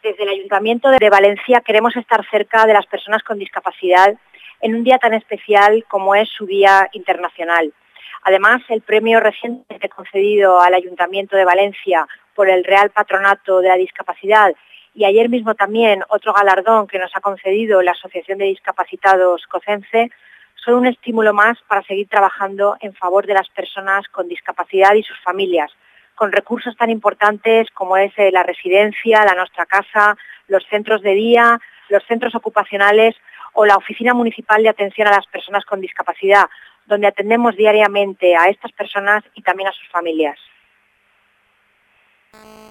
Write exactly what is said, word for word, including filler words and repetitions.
Desde el Ayuntamiento de Valencia queremos estar cerca de las personas con discapacidad en un día tan especial como es su Día Internacional. Además, el premio recientemente concedido al Ayuntamiento de Valencia por el Real Patronato de la Discapacidad y ayer mismo también otro galardón que nos ha concedido la Asociación de Discapacitados COCENFE son un estímulo más para seguir trabajando en favor de las personas con discapacidad y sus familias, con recursos tan importantes como es la residencia, la Nostra Casa, los centros de día, los centros ocupacionales o la Oficina Municipal de Atención a las Personas con Discapacidad, donde atendemos diariamente a estas personas y también a sus familias.